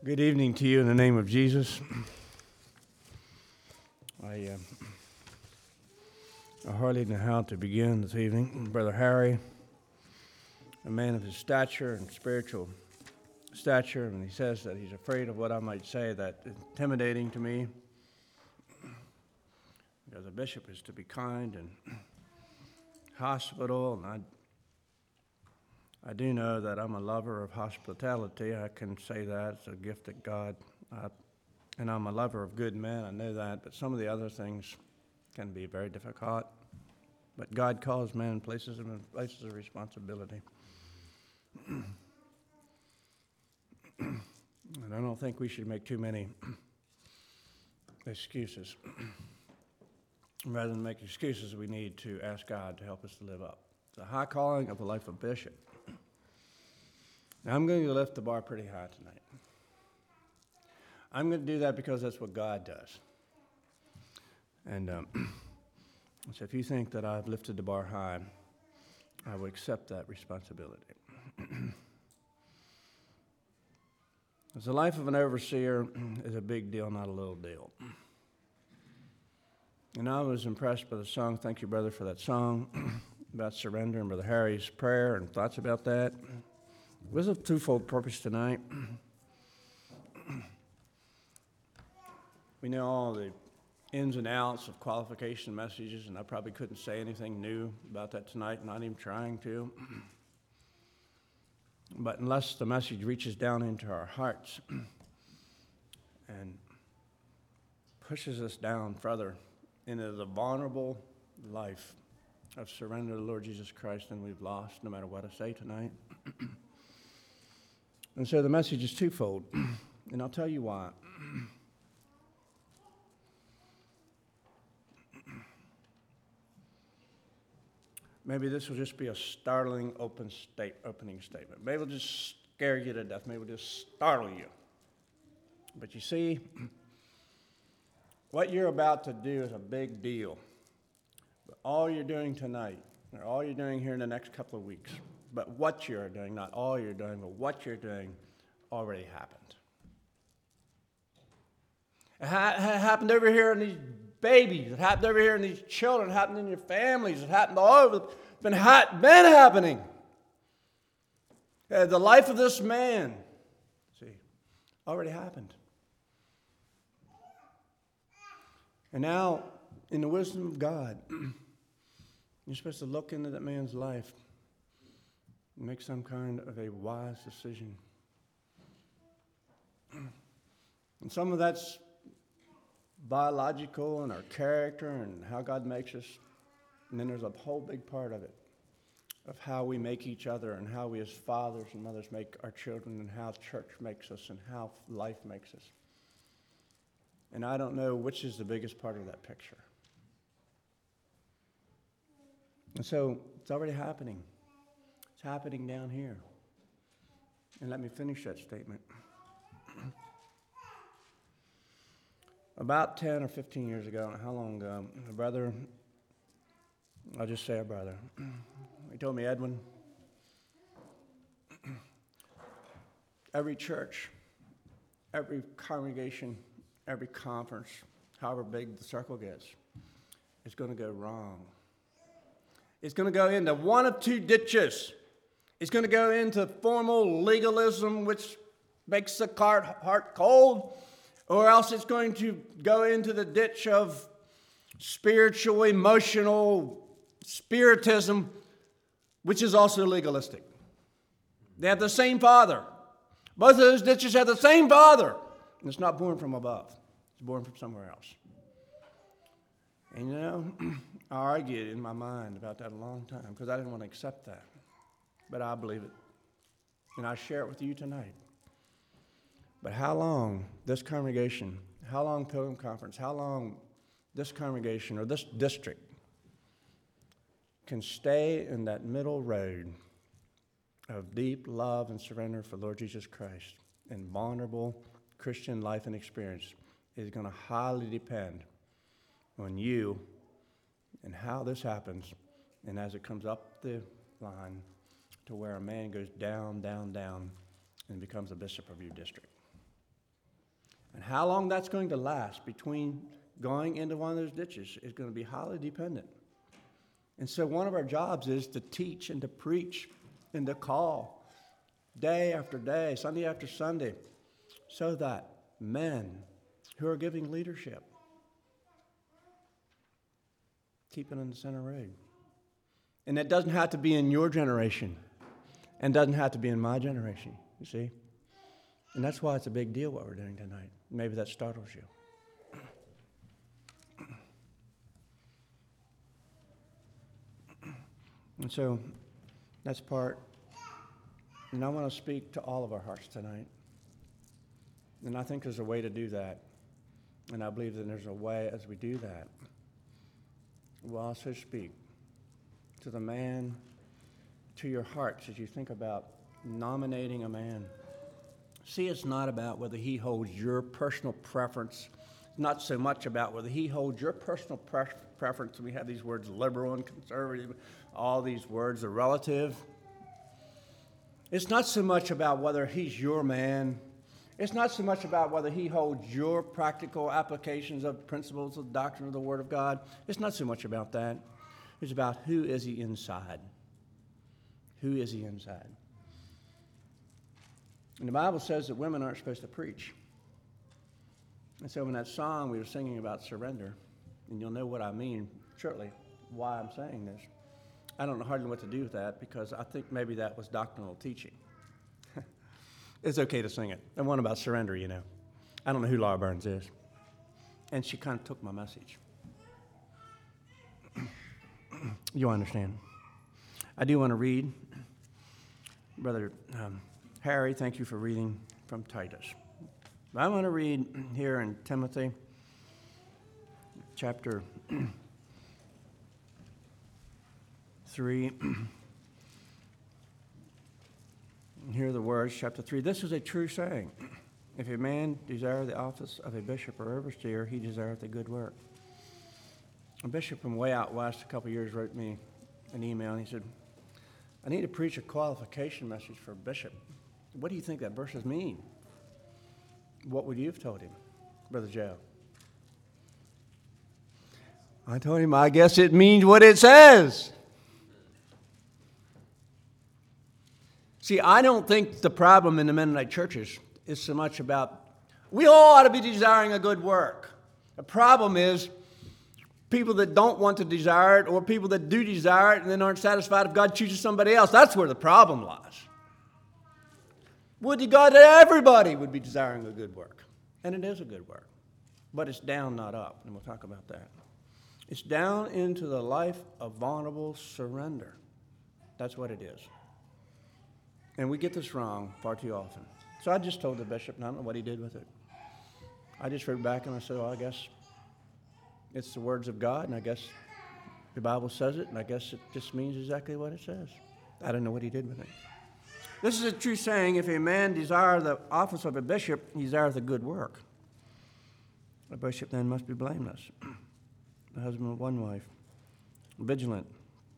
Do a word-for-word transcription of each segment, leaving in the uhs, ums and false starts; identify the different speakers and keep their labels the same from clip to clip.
Speaker 1: Good evening to you in the name of Jesus. I, uh, I hardly know how to begin this evening. Brother Harry, a man of his stature and spiritual stature, and he says that he's afraid of what I might say that's intimidating to me, because a bishop is to be kind and hospitable, and I I do know that I'm a lover of hospitality. I can say that. It's a gift that God, I, and I'm a lover of good men. I know that, but some of the other things can be very difficult. But God calls men and places them in places of responsibility. And I don't think we should make too many excuses. Rather than make excuses, we need to ask God to help us to live up. It's a high calling of the life of bishop. Now, I'm going to lift the bar pretty high tonight. I'm going to do that because that's what God does. And um, so if you think that I've lifted the bar high, I would accept that responsibility. Because the life of an overseer is a big deal, not a little deal. And I was impressed by the song. Thank you, brother, for that song about surrender, and Brother Harry's prayer and thoughts about that. It was a twofold purpose tonight. We know all the ins and outs of qualification messages, and I probably couldn't say anything new about that tonight, not even trying to. But unless the message reaches down into our hearts and pushes us down further into the vulnerable life of surrender to the Lord Jesus Christ, then we've lost, no matter what I say tonight. And so the message is twofold, and I'll tell you why. Maybe this will just be a startling open state, opening statement. Maybe it'll just scare you to death. Maybe it'll just startle you. But you see, what you're about to do is a big deal. But all you're doing tonight, or all you're doing here in the next couple of weeks, but what you're doing, not all you're doing, but what you're doing already happened. It ha- happened over here in these babies. It happened over here in these children. It happened in your families. It happened all over. It's been, ha- been happening. Uh, the life of this man, see, already happened. And now, in the wisdom of God, you're supposed to look into that man's life and make some kind of a wise decision. And some of that's biological and our character and how God makes us. And then there's a whole big part of it, of how we make each other and how we as fathers and mothers make our children and how church makes us and how life makes us. And I don't know which is the biggest part of that picture. And so it's already happening. It's happening down here. And let me finish that statement. About ten or fifteen years ago, I don't know how long ago, a brother, I'll just say a brother, he told me, Edwin, every church, every congregation, every conference, however big the circle gets, is going to go wrong. It's going to go into one of two ditches. It's going to go into formal legalism, which makes the heart cold, or else it's going to go into the ditch of spiritual, emotional spiritism, which is also legalistic. They have the same father. Both of those ditches have the same father. And it's not born from above. It's born from somewhere else. And you know, I argued in my mind about that a long time because I didn't want to accept that. But I believe it. And I share it with you tonight. But how long this congregation, how long Pilgrim Conference, how long this congregation or this district can stay in that middle road of deep love and surrender for Lord Jesus Christ and vulnerable Christian life and experience is going to highly depend on you and how this happens, and as it comes up the line to where a man goes down, down, down, and becomes a bishop of your district. And how long that's going to last between going into one of those ditches is going to be highly dependent. And so one of our jobs is to teach and to preach and to call day after day, Sunday after Sunday, so that men who are giving leadership keep it in the center road. And it doesn't have to be in your generation and doesn't have to be in my generation, you see? And that's why it's a big deal what we're doing tonight. Maybe that startles you. And so that's part, and I want to speak to all of our hearts tonight. And I think there's a way to do that. And I believe that there's a way as we do that, we'll also speak to the man, to your hearts as you think about nominating a man. See, it's not about whether he holds your personal preference, not so much about whether he holds your personal pre- preference. We have these words, liberal and conservative, all these words are relative. It's not so much about whether he's your man. It's not so much about whether he holds your practical applications of principles of the doctrine of the Word of God. It's not so much about that. It's about who is he inside. Who is he inside? And the Bible says that women aren't supposed to preach. And so in that song we were singing about surrender, and you'll know what I mean shortly, why I'm saying this. I don't know hardly what to do with that because I think maybe that was doctrinal teaching. It's okay to sing it. And one about surrender, you know. I don't know who Laura Burns is. And she kind of took my message. You understand. I do want to read. Brother um, Harry, thank you for reading from Titus. I want to read here in Timothy chapter three. Here are the words, chapter three. This is a true saying. If a man desire the office of a bishop or overseer, he desireth a good work. A bishop from way out west a couple of years wrote me an email, and he said, I need to preach a qualification message for a bishop. What do you think that verses mean? What would you have told him, Brother Joe? I told him, I guess it means what it says. See, I don't think the problem in the Mennonite churches is so much about, we all ought to be desiring a good work. The problem is people that don't want to desire it or people that do desire it and then aren't satisfied if God chooses somebody else. That's where the problem lies. Would to God that everybody would be desiring a good work. And it is a good work. But it's down, not up. And we'll talk about that. It's down into the life of vulnerable surrender. That's what it is. And we get this wrong far too often. So I just told the bishop, and I don't know what he did with it. I just wrote back and I said, well, I guess it's the words of God, and I guess the Bible says it, and I guess it just means exactly what it says. I don't know what he did with it. This is a true saying, if a man desire the office of a bishop, he desireth a good work. A bishop then must be blameless, the husband of one wife, vigilant,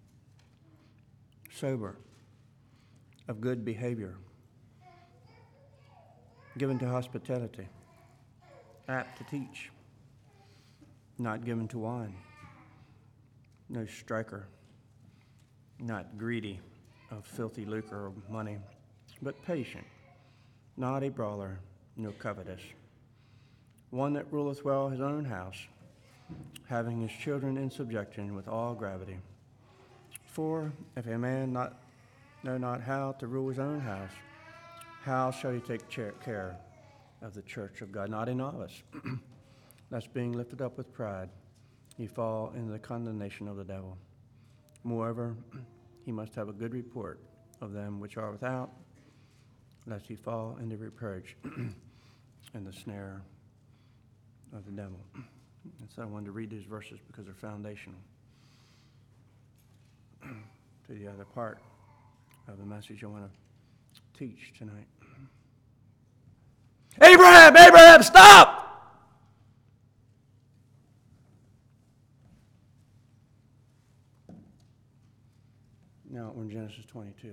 Speaker 1: sober, of good behavior, given to hospitality, apt to teach, not given to wine, no striker, not greedy of filthy lucre or money, but patient, not a brawler, no covetous, one that ruleth well his own house, having his children in subjection with all gravity. For if a man not know not how to rule his own house, how shall he take care of the church of God? Not a novice, lest being lifted up with pride, he fall into the condemnation of the devil. Moreover, he must have a good report of them which are without, lest he fall into reproach and the snare of the devil. And so I wanted to read these verses because they're foundational to the other part of the message I want to teach tonight. Abraham, Abraham, stop! Now we're in Genesis twenty-two.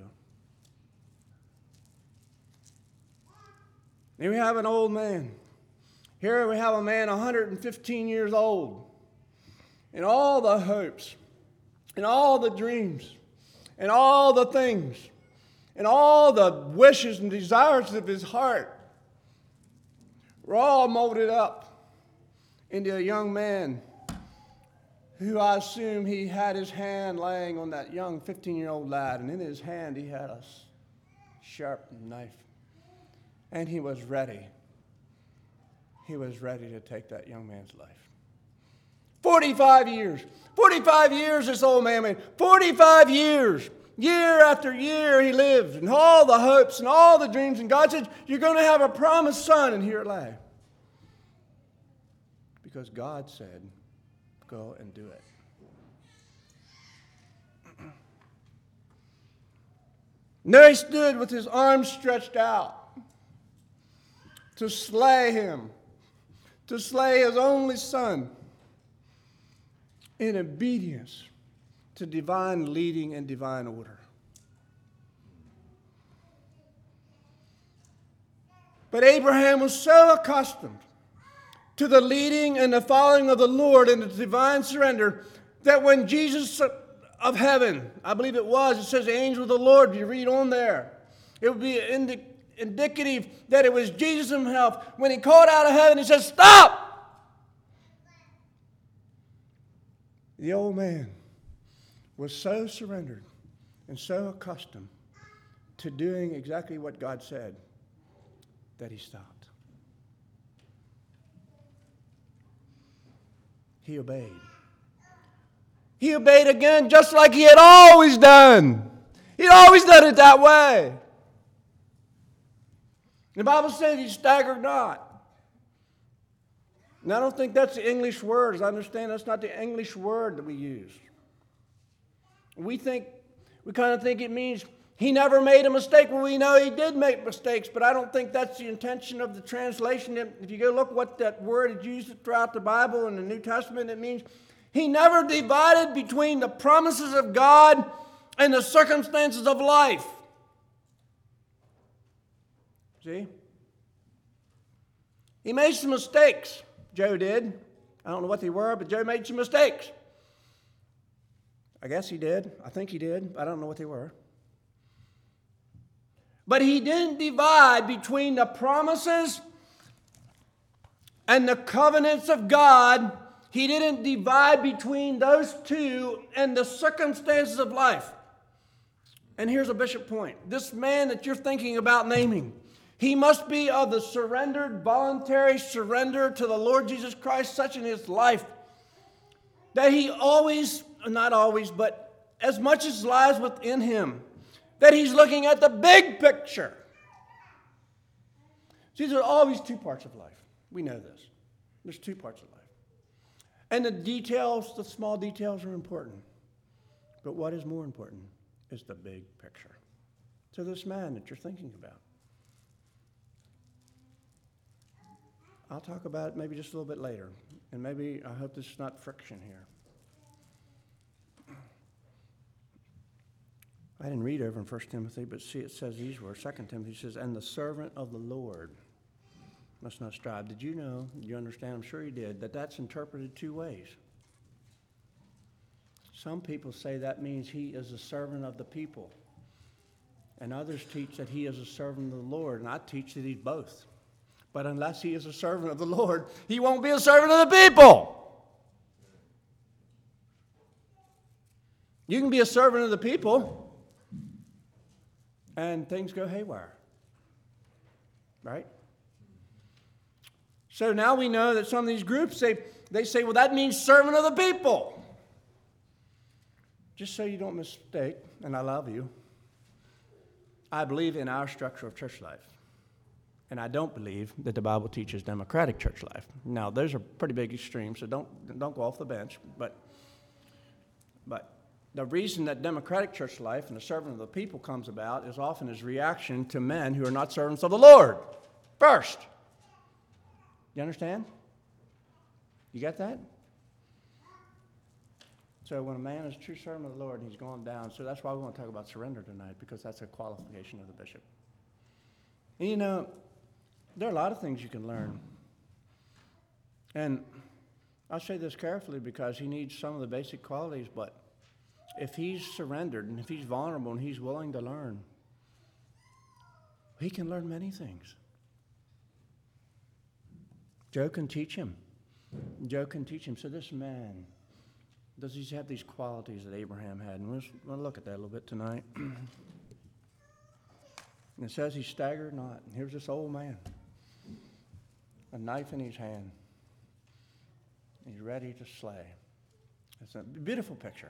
Speaker 1: Here we have an old man. Here we have a man one hundred fifteen years old, and all the hopes, and all the dreams, and all the things, and all the wishes and desires of his heart were all molded up into a young man who I assume he had his hand laying on that young fifteen-year-old lad, and in his hand he had a sharp knife, and he was ready. He was ready to take that young man's life. forty-five years. forty-five years this old man made. forty-five years. Year after year he lived, and all the hopes and all the dreams, and God said, you're going to have a promised son, and here it lay. Because God said, go and do it. And there he stood with his arms stretched out to slay him, to slay his only son, in obedience to divine leading and divine order. But Abraham was so accustomed to the leading and the following of the Lord and the divine surrender that when Jesus of heaven, I believe it was, it says the angel of the Lord, you read on there, it would be indi- indicative that it was Jesus himself. When he called out of heaven, he said, stop! The old man was so surrendered and so accustomed to doing exactly what God said that he stopped. He obeyed. He obeyed again just like he had always done. He'd always done it that way. The Bible says he staggered not. And I don't think that's the English word. As I understand, that's not the English word that we use. We think, we kind of think it means he never made a mistake. Well, we know he did make mistakes, but I don't think that's the intention of the translation. If you go look what that word is used throughout the Bible and the New Testament, it means he never divided between the promises of God and the circumstances of life. See? He made some mistakes. Joe did. I don't know what they were, but Joe made some mistakes. I guess he did. I think he did. I don't know what they were. But he didn't divide between the promises and the covenants of God. He didn't divide between those two and the circumstances of life. And here's a bishop point. This man that you're thinking about naming, he must be of the surrendered, voluntary surrender to the Lord Jesus Christ, such in his life that he always, not always, but as much as lies within him, that he's looking at the big picture. See, there are always two parts of life. We know this. There's two parts of life. And the details, the small details are important. But what is more important is the big picture. So this man that you're thinking about, I'll talk about it maybe just a little bit later. And maybe, I hope this is not friction here. I didn't read over in First Timothy, but see, it says these words. Second Timothy says, and the servant of the Lord must not strive. Did you know, you understand, I'm sure you did, that that's interpreted two ways. Some people say that means he is a servant of the people. And others teach that he is a servant of the Lord. And I teach that he's both. But unless he is a servant of the Lord, he won't be a servant of the people. You can be a servant of the people, and things go haywire. Right? So now we know that some of these groups, they, they say, well, that means servant of the people. Just so you don't mistake, and I love you, I believe in our structure of church life. And I don't believe that the Bible teaches democratic church life. Now, those are pretty big extremes, so don't, don't go off the bench. But, but the reason that democratic church life and the servant of the people comes about is often as reaction to men who are not servants of the Lord first. You understand? You get that? So when a man is a true servant of the Lord and he's gone down, so that's why we want to talk about surrender tonight, because that's a qualification of the bishop. And you know, there are a lot of things you can learn And I say this carefully because he needs some of the basic qualities, but if he's surrendered and if he's vulnerable and he's willing to learn, he can learn many things. Joe can teach him. Joe can teach him. So this man, does he have these qualities that Abraham had? And we'll, we'll look at that a little bit tonight. And it says he staggered not. And here's this old man, a knife in his hand. He's ready to slay. It's a beautiful picture.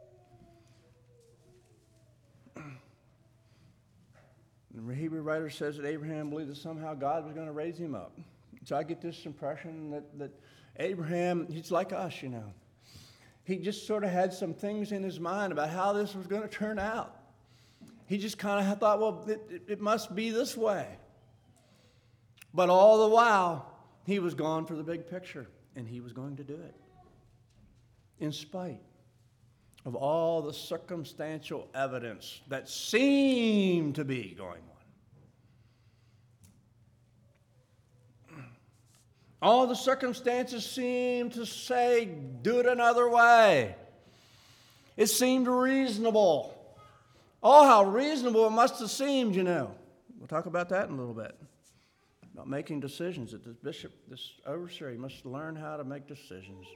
Speaker 1: The Hebrew writer says that Abraham believed that somehow God was going to raise him up. So I get this impression that, that Abraham, he's like us, you know. He just sort of had some things in his mind about how this was going to turn out. He just kind of thought, well, it, it, it must be this way. But all the while, he was gone for the big picture, and he was going to do it. In spite of all the circumstantial evidence that seemed to be going on. All the circumstances seemed to say, do it another way. It seemed reasonable. Oh, how reasonable it must have seemed, you know. We'll talk about that in a little bit. About making decisions. That this bishop, this overseer, he must learn how to make decisions.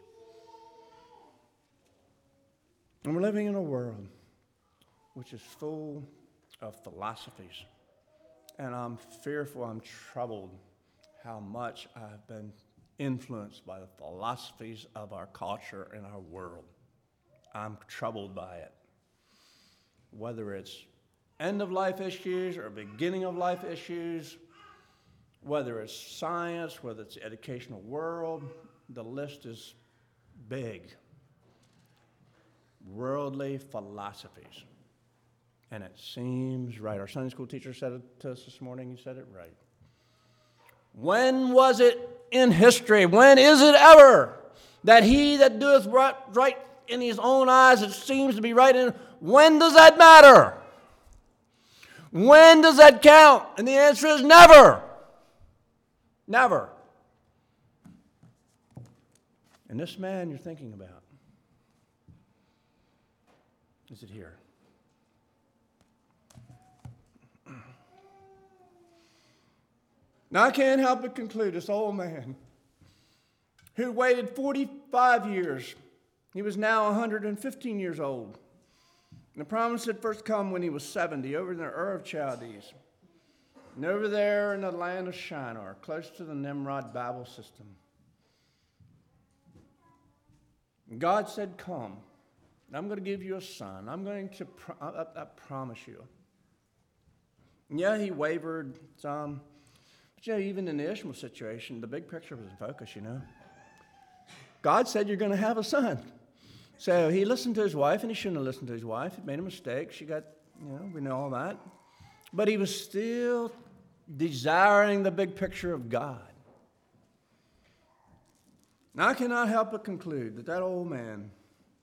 Speaker 1: And we're living in a world which is full of philosophies. And I'm fearful, I'm troubled how much I've been influenced by the philosophies of our culture and our world. I'm troubled by it. Whether it's end-of-life issues or beginning-of-life issues, whether it's science, whether it's the educational world, the list is big. Worldly philosophies. And it seems right. Our Sunday school teacher said it to us this morning. He said it right. When was it in history? When is it ever that he that doeth right, right in his own eyes, it seems to be right in, when does that matter? When does that count? And the answer is never. Never. And this man you're thinking about, is it here? Now I can't help but conclude this old man who waited forty-five years. He was now one hundred fifteen years old. And the promise had first come when he was seventy, over in the Ur of Chaldees. And over there in the land of Shinar, close to the Nimrod Babel system. And God said, come. I'm going to give you a son. I'm going to, pro- I, I promise you. And yeah, he wavered some. But yeah, even in the Ishmael situation, the big picture was in focus, you know. God said you're going to have a son. So he listened to his wife, and he shouldn't have listened to his wife. He made a mistake. She got, you know, we know all that. But he was still desiring the big picture of God. Now, I cannot help but conclude that that old man,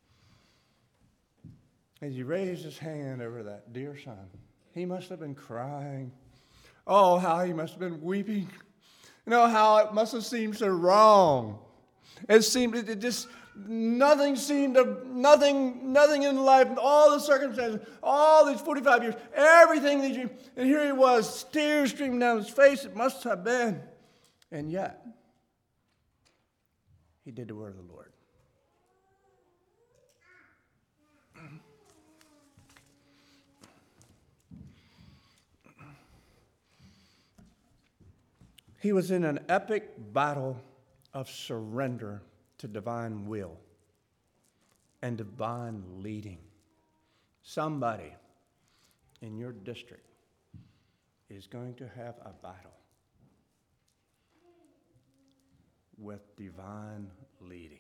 Speaker 1: as he raised his hand over that dear son, he must have been crying. Oh, how he must have been weeping. You know, how it must have seemed so wrong. It seemed, it, it just, nothing seemed to, nothing, nothing in life, all the circumstances, all these forty-five years, everything that you, and here he was, tears streaming down his face, it must have been. And yet, he did the word of the Lord. He was in an epic battle of surrender to divine will and divine leading. Somebody in your district is going to have a battle with divine leading.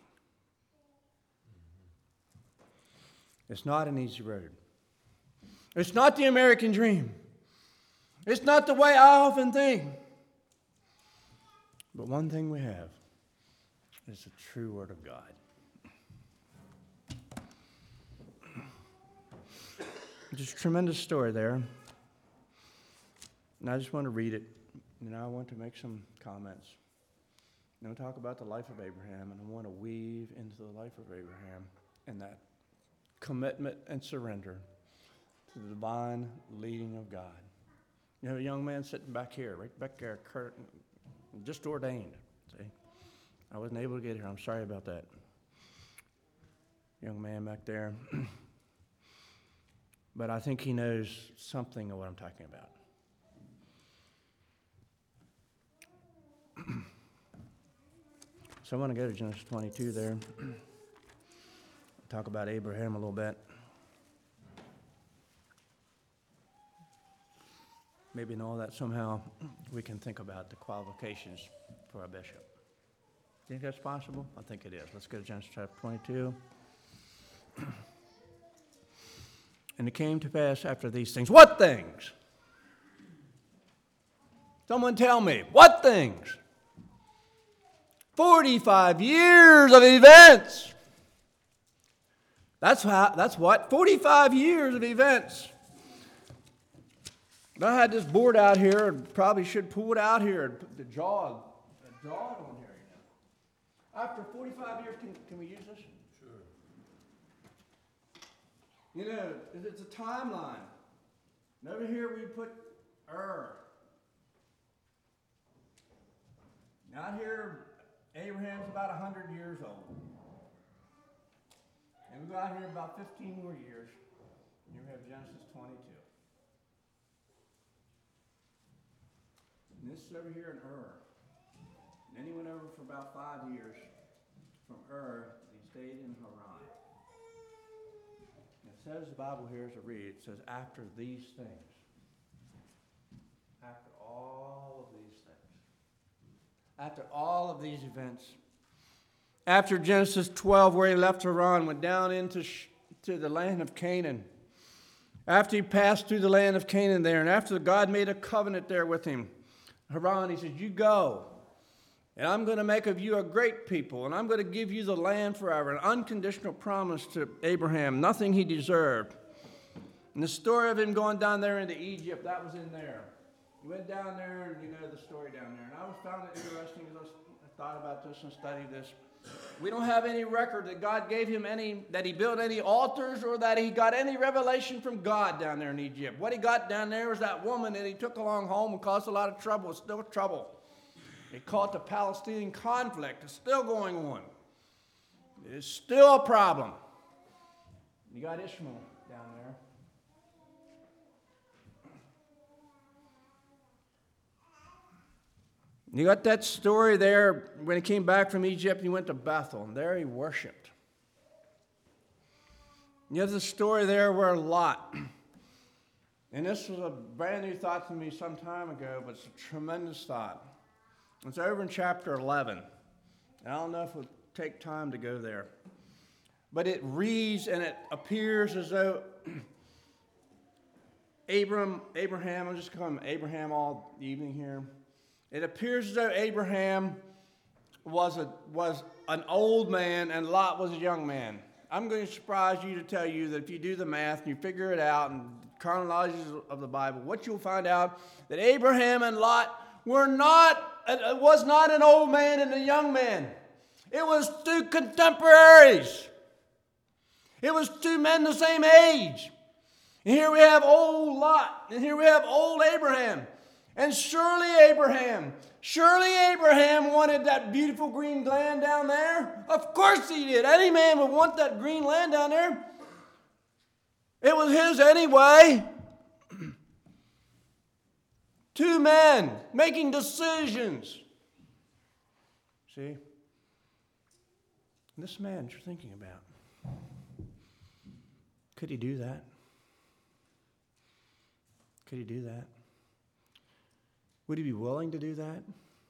Speaker 1: It's not an easy road. It's not the American dream. It's not the way I often think. But one thing we have is the true Word of God. There's a tremendous story there. And I just want to read it, and I want to make some comments. And we talk about the life of Abraham, and I want to weave into the life of Abraham and that commitment and surrender to the divine leading of God. You have a young man sitting back here, right back there, Kurt, just ordained. See, I wasn't able to get here. I'm sorry about that. Young man back there. But I think he knows something of what I'm talking about. So I want to go to Genesis twenty-two there. Talk about Abraham a little bit. Maybe in all that somehow we can think about the qualifications for a bishop. Do you think that's possible? I think it is. Let's go to Genesis chapter twenty-two. And it came to pass after these things. What things? Someone tell me. What things? forty-five years of events. That's how, that's what? forty-five years of events. I had this board out here, and probably should pull it out here and put the jaw, the jaw on here. You know. After forty-five years, can, can we use this? Sure. You know, it's a timeline. And over here we put Ur. Out here, Abraham's about one hundred years old. And we got here about fifteen more years. Here we have Genesis twenty-two. And this is over here in Ur. And then he went over for about five years from Ur, and he stayed in Haran. And it says, the Bible here as I read, it says, after these things. After all of these things. After all of these events. After Genesis twelve, where he left Haran, went down into to the land of Canaan. After he passed through the land of Canaan there, and after God made a covenant there with him, Haran, he says, you go, and I'm going to make of you a great people, and I'm going to give you the land forever, an unconditional promise to Abraham, nothing he deserved. And the story of him going down there into Egypt, that was in there. He went down there, and you know the story down there. And I was found it interesting as I thought about this and studied this. We don't have any record that God gave him any, that he built any altars or that he got any revelation from God down there in Egypt. What he got down there was that woman that he took along home and caused a lot of trouble. It's still trouble. It caused the Palestinian conflict. It's still going on. It's still a problem. You got Ishmael down there. You got that story there when he came back from Egypt, he went to Bethel, and there he worshiped. You have the story there where Lot, and this was a brand new thought to me some time ago, but it's a tremendous thought. It's over in chapter eleven. And I don't know if we'll take time to go there. But it reads and it appears as though Abram, Abraham, I'm just calling him Abraham all evening here. It appears as though Abraham was a was an old man and Lot was a young man. I'm going to surprise you to tell you that if you do the math and you figure it out and chronologies of the Bible, what you'll find out that Abraham and Lot were not, it was not an old man and a young man. It was two contemporaries. It was two men the same age. And here we have old Lot, and here we have old Abraham. And surely Abraham, surely Abraham wanted that beautiful green land down there. Of course he did. Any man would want that green land down there. It was his anyway. Two men making decisions. See? This man you're thinking about, could he do that? Could he do that? Would he be willing to do that?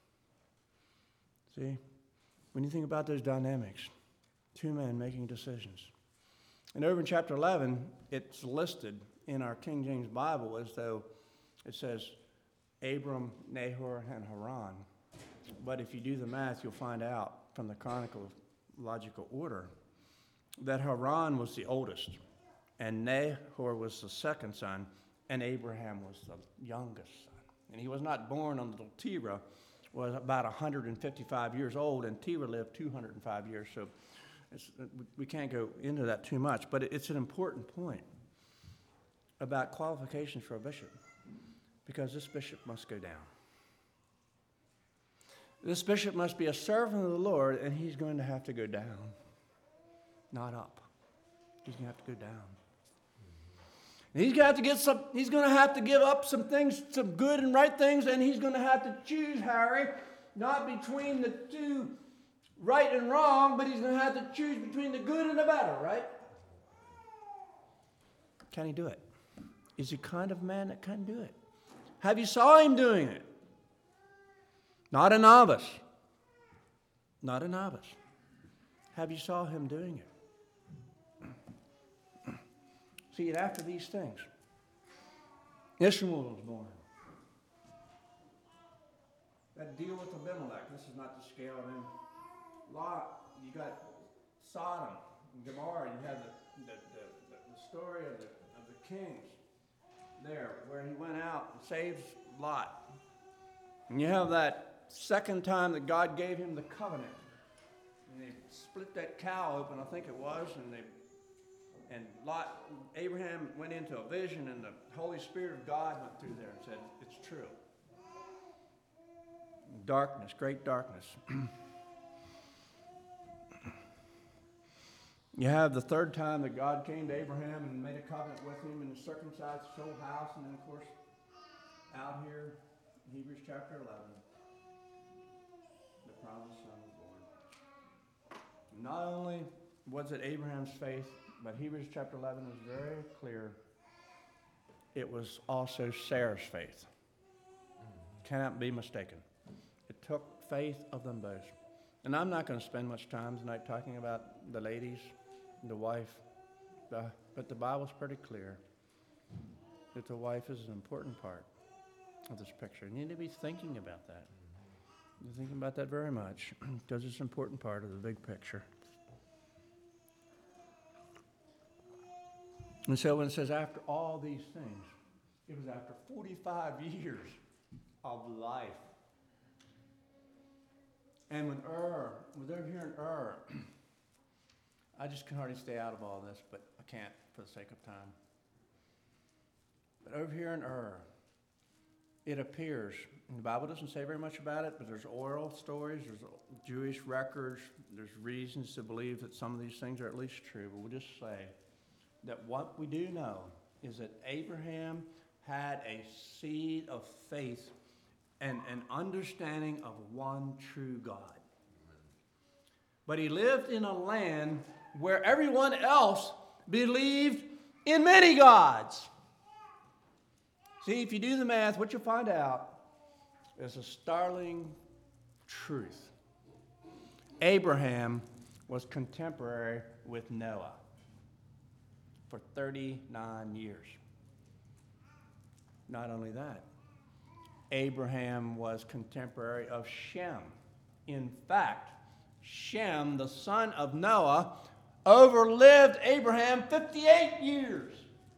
Speaker 1: See, when you think about those dynamics, two men making decisions. And over in chapter eleven, it's listed in our King James Bible as though it says Abram, Nahor, and Haran. But if you do the math, you'll find out from the chronological order that Haran was the oldest, and Nahor was the second son, and Abraham was the youngest son. And he was not born until Terah, was about one hundred fifty-five years old, and Terah lived two hundred five years. So it's, we can't go into that too much, but it's an important point about qualifications for a bishop, because this bishop must go down. This bishop must be a servant of the Lord, and he's going to have to go down, not up. He's going to have to go down. And he's going to have to get some. He's going to have to give up some things, some good and right things, and he's going to have to choose, Harry, not between the two, right and wrong, but he's going to have to choose between the good and the better, right? Can he do it? Is he the kind of man that can do it? Have you saw him doing it? Not a novice. Not a novice. Have you saw him doing it? See, after these things, Ishmael was born. That deal with Abimelech, this is not to scale it in. Lot, you got Sodom and Gomorrah, you have the, the, the, the story of the, of the kings there, where he went out and saved Lot. And you have that second time that God gave him the covenant. And they split that cow open, I think it was, and they and Lot, Abraham went into a vision, and the Holy Spirit of God went through there and said, it's true. Darkness, great darkness. You have the third time that God came to Abraham and made a covenant with him and circumcised his whole house, and then of course, out here, Hebrews chapter eleven, the promised son was born. Not only was it Abraham's faith, but Hebrews chapter eleven is very clear. It was also Sarah's faith. Cannot be mistaken. It took faith of them both. And I'm not going to spend much time tonight talking about the ladies, the wife, the, but the Bible's pretty clear that the wife is an important part of this picture. You need to be thinking about that. You're thinking about that very much, because it's an important part of the big picture. And so when it says after all these things, it was after forty-five years of life. And when Ur, when they're here in Ur, I just can hardly stay out of all this, but I can't for the sake of time. But over here in Ur, it appears, and the Bible doesn't say very much about it, but there's oral stories, there's Jewish records, there's reasons to believe that some of these things are at least true, but we'll just say that what we do know is that Abraham had a seed of faith and an understanding of one true God. But he lived in a land where everyone else believed in many gods. See, if you do the math, what you'll find out is a startling truth. Abraham was contemporary with Noah for thirty-nine years. Not only that, Abraham was contemporary of Shem. In fact, Shem, the son of Noah, overlived Abraham fifty-eight years.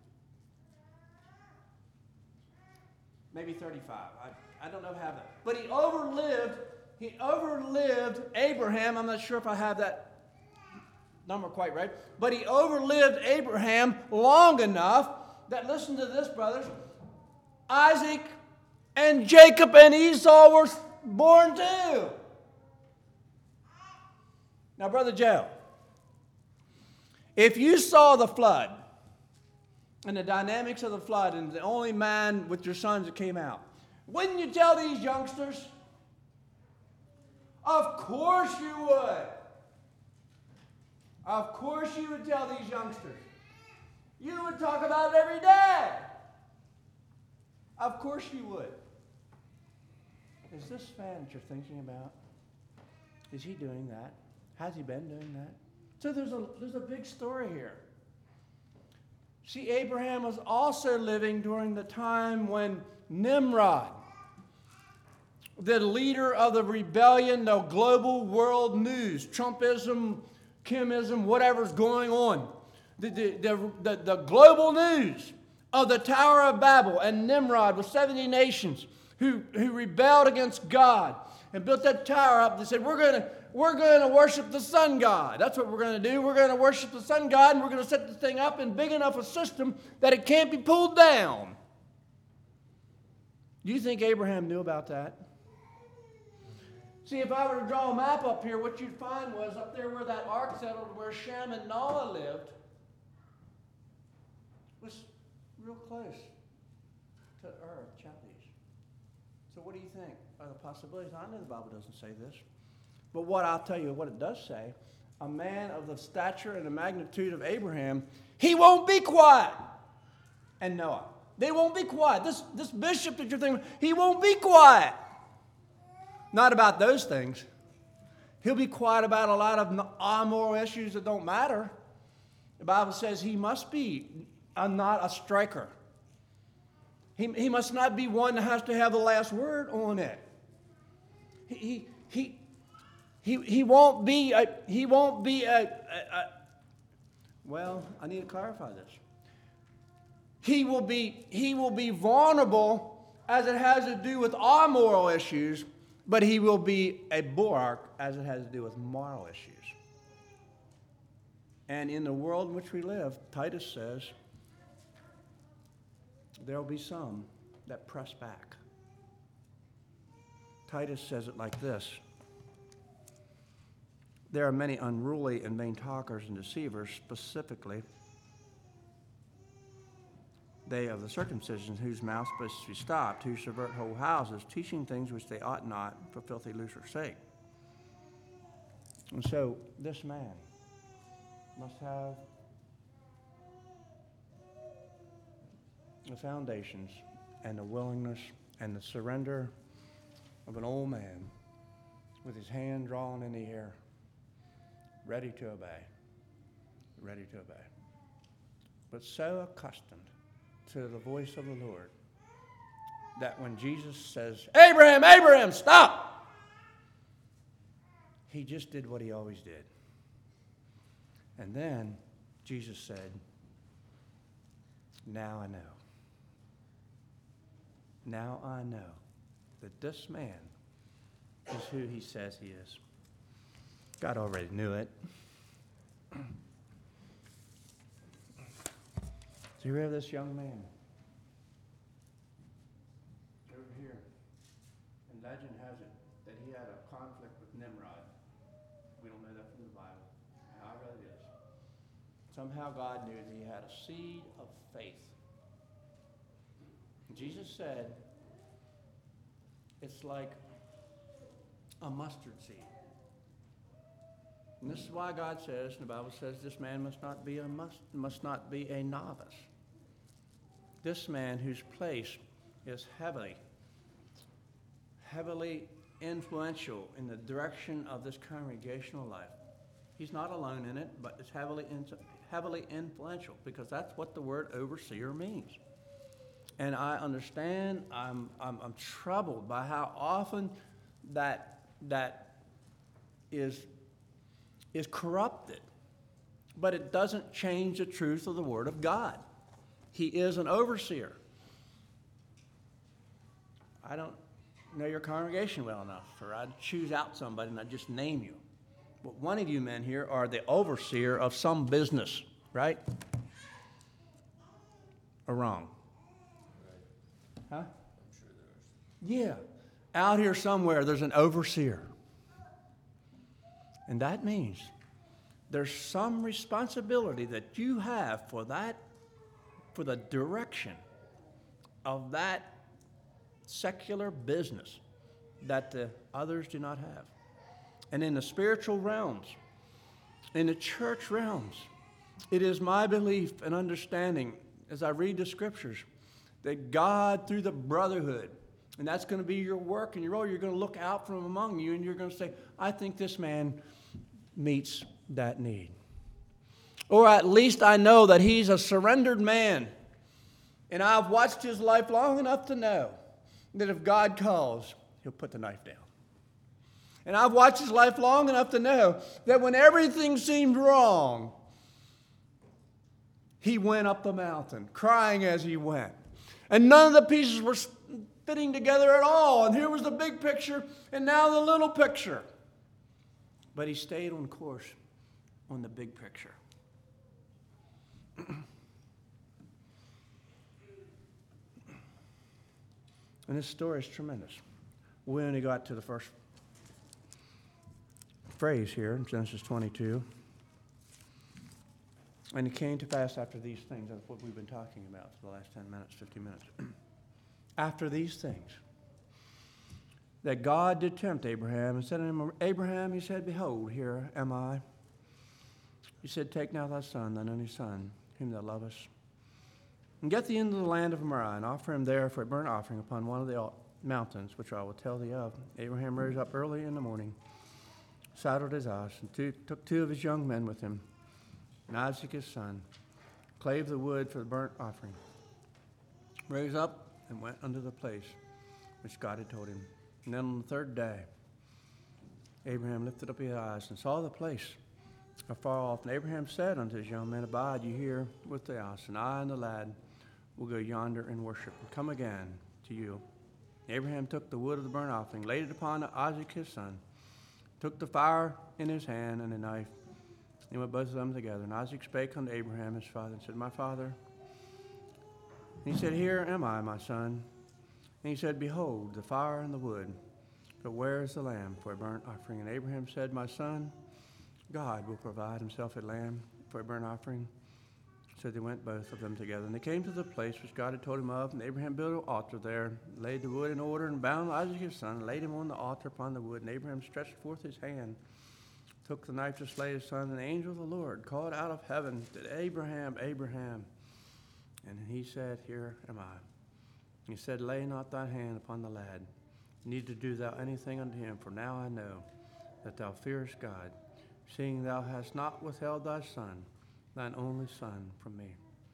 Speaker 1: Maybe thirty-five. I, I don't know how that. But he overlived, he overlived Abraham. I'm not sure if I have that number quite right. But he overlived Abraham long enough that, listen to this, brothers, Isaac and Jacob and Esau were born too. Now, Brother Joe, if you saw the flood and the dynamics of the flood and the only man with your sons that came out, wouldn't you tell these youngsters? Of course you would. Of course you would tell these youngsters. You would talk about it every day. Of course you would. Is this man that you're thinking about, is he doing that? Has he been doing that? So there's a, there's a big story here. See, Abraham was also living during the time when Nimrod, the leader of the rebellion, the global world news, Trumpism, Kimism, whatever's going on, the, the, the, the, the global news of the Tower of Babel and Nimrod with seventy nations who, who rebelled against God. and built that tower up. They said, we're going to we're going to worship the sun god. That's what we're going to do. We're going to worship the sun god, and we're going to set this thing up in big enough a system that it can't be pulled down. Do you think Abraham knew about that? See, if I were to draw a map up here, what you'd find was up there where that ark settled, where Shem and Noah lived, was real close to Ur, Chaldees. So what do you think are the possibilities? I know the Bible doesn't say this. But what I'll tell you what it does say, a man of the stature and the magnitude of Abraham, he won't be quiet. And Noah, they won't be quiet. This, this bishop that you're thinking, he won't be quiet. Not about those things. He'll be quiet about a lot of immoral issues that don't matter. The Bible says he must be a, not a striker. He, he must not be one that has to have the last word on it. He, he, he, he, he won't be a, he won't be a, a, a, well, I need to clarify this. He will be, he will be vulnerable as it has to do with our moral issues, but he will be a bulwark as it has to do with moral issues. And in the world in which we live, Titus says, there will be some that press back. Titus says it like this. There are many unruly and vain talkers and deceivers, specifically they of the circumcision, whose mouth must be stopped, who subvert whole houses, teaching things which they ought not, for filthy lucre's sake. And so this man must have the foundations and the willingness and the surrender of an old man with his hand drawn in the air, ready to obey, ready to obey. But so accustomed to the voice of the Lord that when Jesus says, Abraham, Abraham, stop! He just did what he always did. And then Jesus said, now I know. Now I know that this man is who he says he is. God already knew it. So you have this young man over here, and legend has it that he had a conflict with Nimrod. We don't know that from the Bible. However it is. Somehow God knew that he had a seed of faith. Jesus said, it's like a mustard seed. And this is why God says, and the Bible says, this man must not be a must, must not be a novice. This man whose place is heavily, heavily influential in the direction of this congregational life. He's not alone in it, but it's heavily, heavily influential, because that's what the word overseer means. And I understand, I'm, I'm, I'm troubled by how often that, that is, is corrupted. But it doesn't change the truth of the Word of God. He is an overseer. I don't know your congregation well enough, or I'd choose out somebody and I'd just name you. But one of you men here are the overseer of some business, right? Or wrong? Huh? I'm sure there is. Yeah. Out here somewhere, there's an overseer. And that means there's some responsibility that you have for that, for the direction of that secular business that the others do not have. And in the spiritual realms, in the church realms, it is my belief and understanding as I read the scriptures that God, through the brotherhood, and that's going to be your work and your role, you're going to look out from among you and you're going to say, I think this man meets that need. Or at least I know that he's a surrendered man. And I've watched his life long enough to know that if God calls, he'll put the knife down. And I've watched his life long enough to know that when everything seemed wrong, he went up the mountain, crying as he went. And none of the pieces were fitting together at all. And here was the big picture, and now the little picture. But he stayed on course on the big picture. And this story is tremendous. We only got to the first phrase here in Genesis twenty-two. And it came to pass after these things. That's what we've been talking about for the last ten minutes, fifteen minutes. After these things, that God did tempt Abraham and said to him, Abraham, he said, behold, here am I. He said, take now thy son, thine only son, whom thou lovest, and get thee into the land of Moriah, and offer him there for a burnt offering upon one of the mountains, which I will tell thee of. Abraham rose up early in the morning, saddled his ass, and two, took two of his young men with him, and Isaac his son, clave the wood for the burnt offering, rose up and went unto the place which God had told him. And then on the third day, Abraham lifted up his eyes and saw the place afar off. And Abraham said unto his young men, abide you here with the ass, and I and the lad will go yonder and worship, and come again to you. Abraham took the wood of the burnt offering, laid it upon Isaac his son, took the fire in his hand and a knife, and went both of them together. And Isaac spake unto Abraham his father, and said, my father. And he said, here am I, my son. And he said, behold, the fire and the wood, but where is the lamb for a burnt offering? And Abraham said, my son, God will provide himself a lamb for a burnt offering. So they went both of them together. And they came to the place which God had told him of. And Abraham built an altar there, laid the wood in order, and bound Isaac his son, and laid him on the altar upon the wood. And Abraham stretched forth his hand, took the knife to slay his son. And the angel of the Lord called out of heaven, said, Abraham, Abraham. And he said, here am I. And he said, lay not thy hand upon the lad, neither do thou anything unto him, for now I know that thou fearest God, seeing thou hast not withheld thy son, thine only son, from me.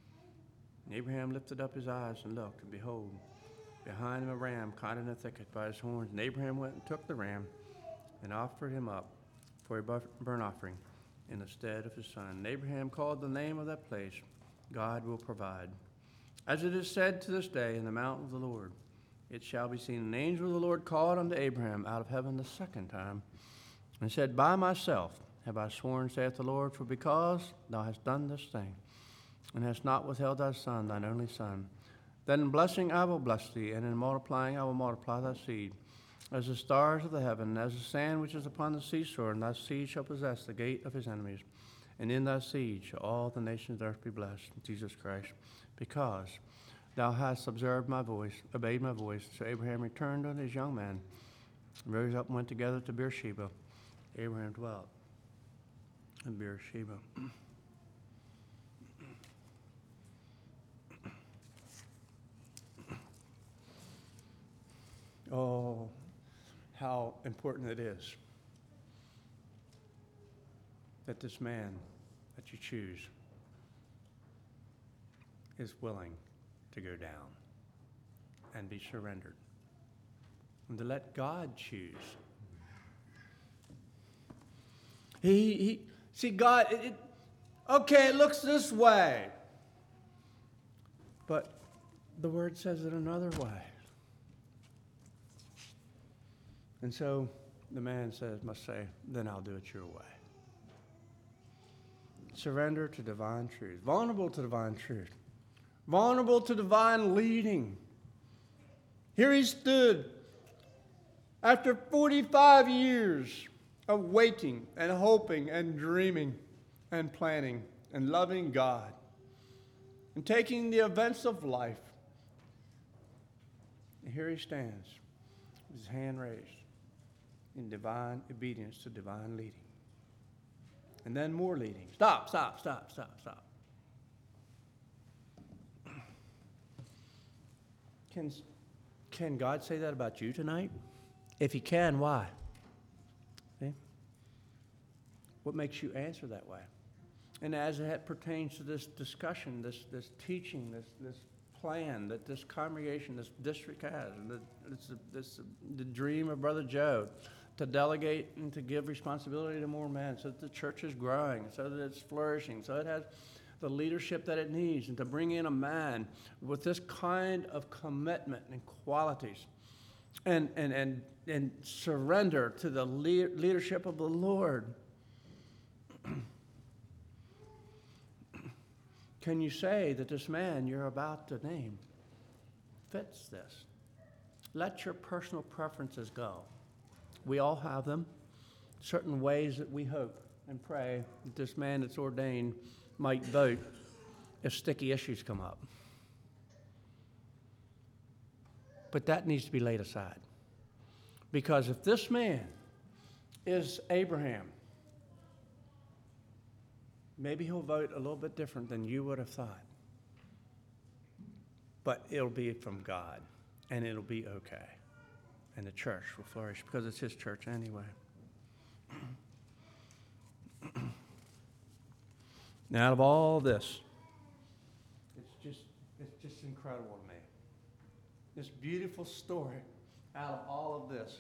Speaker 1: And Abraham lifted up his eyes and looked, and behold, behind him a ram caught in a thicket by his horns. And Abraham went and took the ram and offered him up for a burnt offering in the stead of his son. And Abraham called the name of that place, God will provide. As it is said to this day in the mountain of the Lord, it shall be seen, an angel of the Lord called unto Abraham out of heaven the second time, and said, by myself have I sworn, saith the Lord, for because thou hast done this thing, and hast not withheld thy son, thine only son, then in blessing I will bless thee, and in multiplying I will multiply thy seed, as the stars of the heaven, as the sand which is upon the seashore, and thy seed shall possess the gate of his enemies. And in thy seed shall all the nations of the earth be blessed, Jesus Christ, because thou hast observed my voice, obeyed my voice. So Abraham returned unto his young men, and rose up and went together to Beersheba. Abraham dwelt in Beersheba. Oh, how important it is that this man that you choose is willing to go down and be surrendered, and to let God choose. He, he see, God, it, it, okay, it looks this way, but the Word says it another way. And so the man says, must say, then I'll do it your way. Surrender to divine truth. Vulnerable to divine truth. Vulnerable to divine leading. Here he stood after forty-five years of waiting and hoping and dreaming and planning and loving God and taking the events of life. And here he stands with his hand raised in divine obedience to divine leading. And then more leading. Stop, stop, stop, stop, stop. Can, can God say that about you tonight? If he can, why? See? What makes you answer that way? And as it pertains to this discussion, this, this teaching, this, this plan that this congregation, this district has, and the, this, this, the dream of Brother Joe, to delegate and to give responsibility to more men so that the church is growing, so that it's flourishing, so it has the leadership that it needs, and to bring in a man with this kind of commitment and qualities, and, and, and, and surrender to the le- leadership of the Lord. Can you say that this man you're about to name fits this? Let your personal preferences go. We all have them. Certain ways that we hope and pray that this man that's ordained might vote if sticky issues come up. But that needs to be laid aside. Because if this man is Abraham, maybe he'll vote a little bit different than you would have thought. But it'll be from God, and it'll be okay. And the church will flourish because it's his church anyway. Now, out of all this, it's just it's just incredible to me. This beautiful story, out of all of this.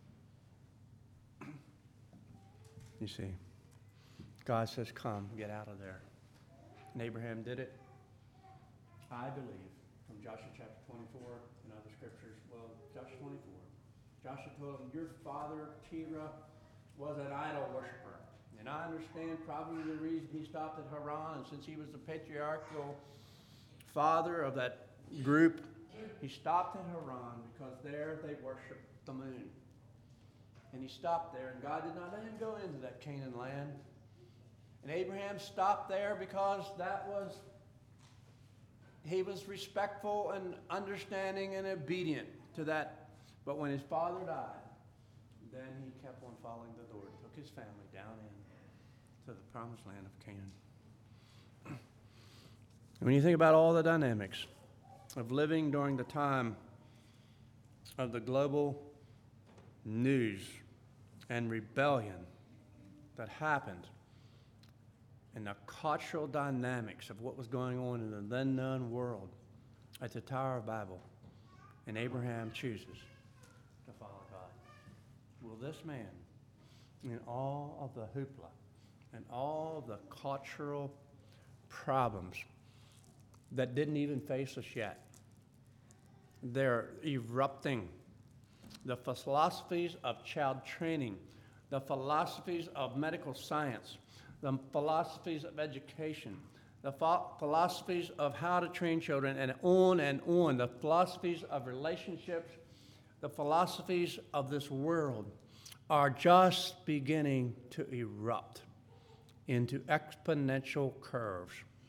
Speaker 1: You see, God says, come, get out of there. And Abraham did it, I believe, from Joshua chapter twenty-four and other scriptures. Well, Joshua twenty-four. Joshua told him, your father, Terah, was an idol worshiper. And I understand probably the reason he stopped at Haran, and since he was the patriarchal father of that group, he stopped at Haran because there they worshiped the moon. And he stopped there, and God did not let him go into that Canaan land. And Abraham stopped there because that was, he was respectful and understanding and obedient to that. But when his father died, then he kept on following the Lord, took his family down in to the promised land of Canaan. When you think about all the dynamics of living during the time of the global news and rebellion that happened, and the cultural dynamics of what was going on in the then known world at the Tower of Babel, and Abraham chooses to follow God. Will this man, in all of the hoopla and all of the cultural problems that didn't even face us yet, they're erupting. The philosophies of child training, the philosophies of medical science, the philosophies of education, the ph- philosophies of how to train children, and on and on, the philosophies of relationships, the philosophies of this world are just beginning to erupt into exponential curves.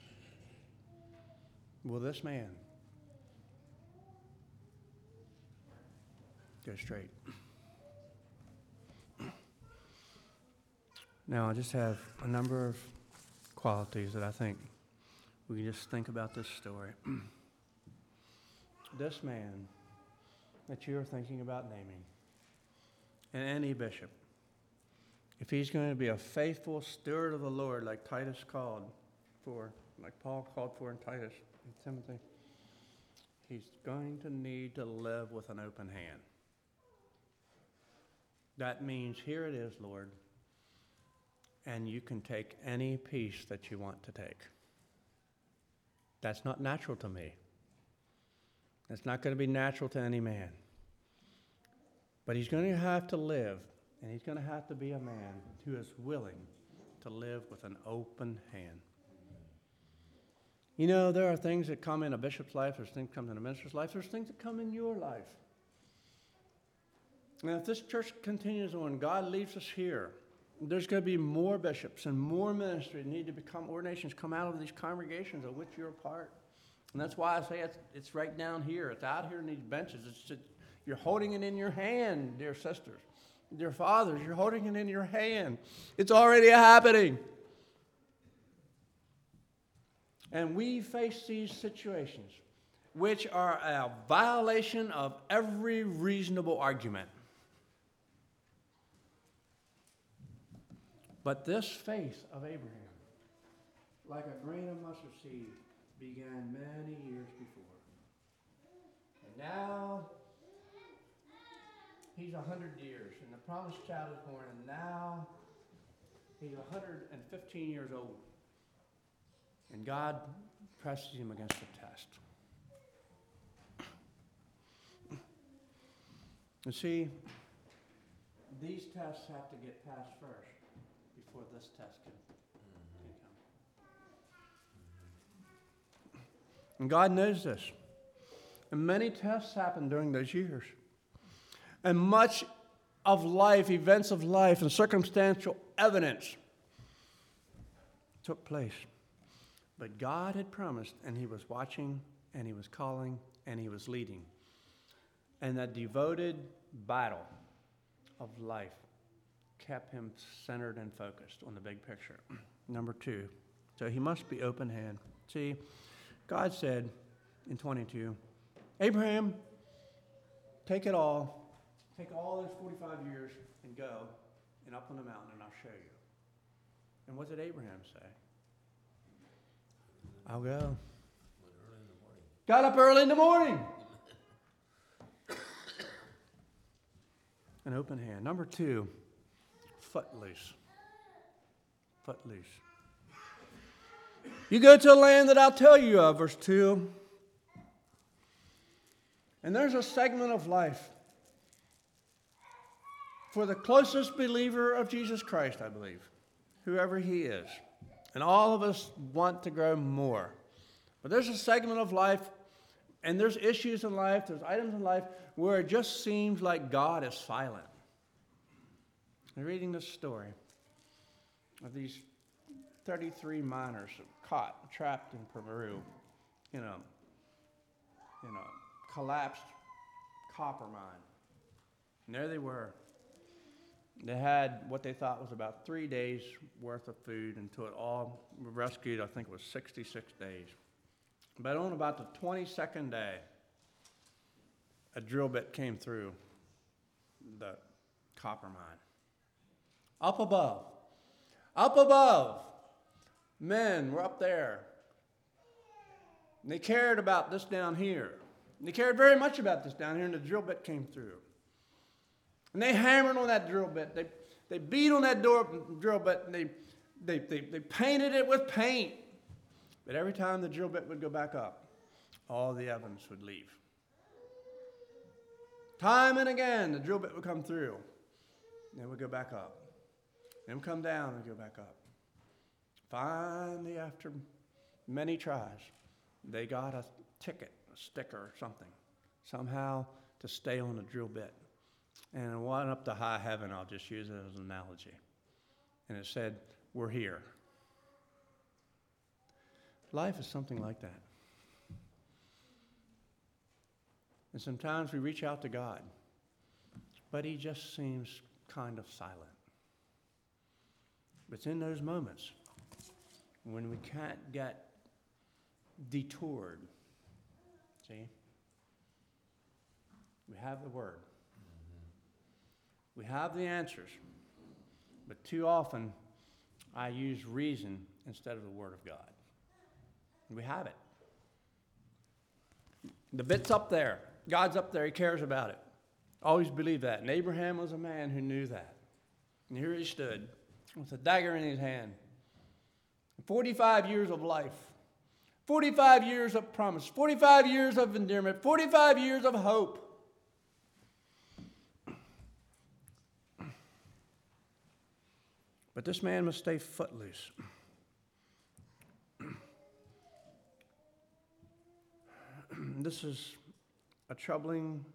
Speaker 1: Will this man go straight? Now, I just have a number of qualities that I think we can just think about this story. This man that you're thinking about naming, and any bishop, if he's going to be a faithful steward of the Lord, like Titus called for, like Paul called for in Titus and Timothy, he's going to need to live with an open hand. That means, here it is, Lord, and you can take any piece that you want to take. That's not natural to me. That's not going to be natural to any man. But he's going to have to live, and he's going to have to be a man who is willing to live with an open hand. You know, there are things that come in a bishop's life, there's things that come in a minister's life, there's things that come in your life. And if this church continues on, God leaves us here, there's going to be more bishops and more ministry that need to become, ordinations come out of these congregations of which you're a part. And that's why I say it's, it's right down here. It's out here in these benches. It's just, you're holding it in your hand, dear sisters. Dear fathers, you're holding it in your hand. It's already happening. And we face these situations which are a violation of every reasonable argument. But this faith of Abraham, like a grain of mustard seed, began many years before. And now he's a hundred years, and the promised child is born, and now he's one hundred fifteen years old. And God presses him against the test. You see, these tests have to get passed first before this test can, can come. And God knows this. And many tests happened during those years. And much of life, events of life, and circumstantial evidence took place. But God had promised, and he was watching, and he was calling, and he was leading. And that devoted battle of life kept him centered and focused on the big picture. Number two, so he must be open hand. See, God said in twenty-two, Abraham, take it all, take all those forty-five years and go and up on the mountain and I'll show you. And what did Abraham say? I'll go. Got up early in the morning. An open hand. Number two, footloose. Footloose. You go to a land that I'll tell you of, verse two. And there's a segment of life for the closest believer of Jesus Christ, I believe, whoever he is. And all of us want to grow more. But there's a segment of life, and there's issues in life, there's items in life, where it just seems like God is silent. I'm reading this story of these thirty-three miners caught, trapped in Peru in a, in a collapsed copper mine. And there they were. They had what they thought was about three days worth of food until it all rescued, I think it was sixty-six days. But on about the twenty-second day, a drill bit came through the copper mine. Up above, up above, men were up there. And they cared about this down here. And they cared very much about this down here, and the drill bit came through. And they hammered on that drill bit. They, they beat on that door, drill bit, and they, they, they, they painted it with paint. But every time the drill bit would go back up, all the evidence would leave. Time and again, the drill bit would come through, and it would go back up. And it would come down and go back up. Finally, after many tries, they got a ticket, a sticker or something, somehow to stay on the drill bit. And it went up to high heaven, I'll just use it as an analogy. And it said, we're here. Life is something like that. And sometimes we reach out to God, but he just seems kind of silent. But it's in those moments when we can't get detoured. See? We have the word. We have the answers. But too often, I use reason instead of the word of God. We have it. The bit's up there. God's up there. He cares about it. Always believe that. And Abraham was a man who knew that. And here he stood with a dagger in his hand. forty-five years of life. forty-five years of promise. forty-five years of endearment. forty-five years of hope. But this man must stay footloose. This is a troubling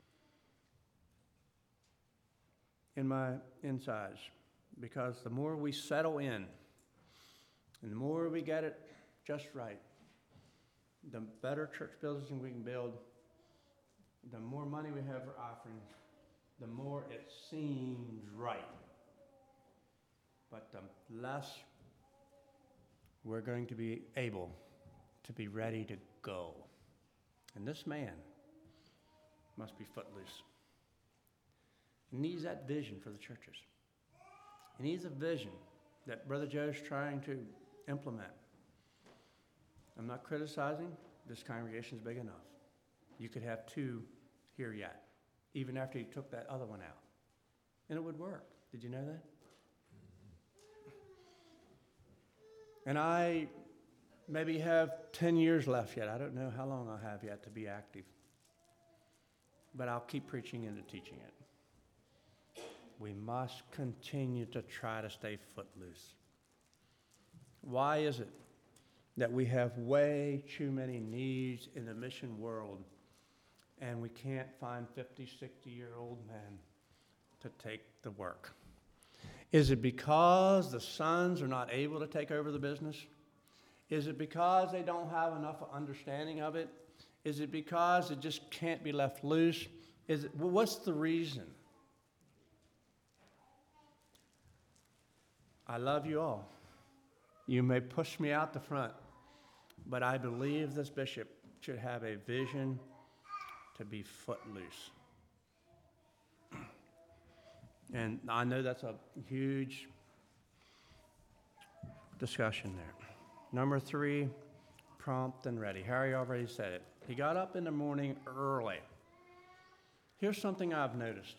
Speaker 1: in my insides, because the more we settle in and the more we get it just right, the better church buildings we can build, the more money we have for offerings, the more it seems right. But the less we're going to be able to be ready to go. And this man must be footloose. He needs that vision for the churches. He needs a vision that Brother Joe's trying to implement. I'm not criticizing. This congregation is big enough. You could have two here yet, even after you took that other one out. And it would work. Did you know that? And I maybe have ten years left yet. I don't know how long I have yet to be active. But I'll keep preaching it and teaching it. We must continue to try to stay footloose. Why is it that we have way too many needs in the mission world and we can't find fifty, sixty-year-old men to take the work? Is it because the sons are not able to take over the business? Is it because they don't have enough understanding of it? Is it because it just can't be left loose? Is it, well, what's the reason? I love you all. You may push me out the front, but I believe this bishop should have a vision to be footloose. And I know that's a huge discussion there. Number three, prompt and ready. Harry already said it. He got up in the morning early. Here's something I've noticed.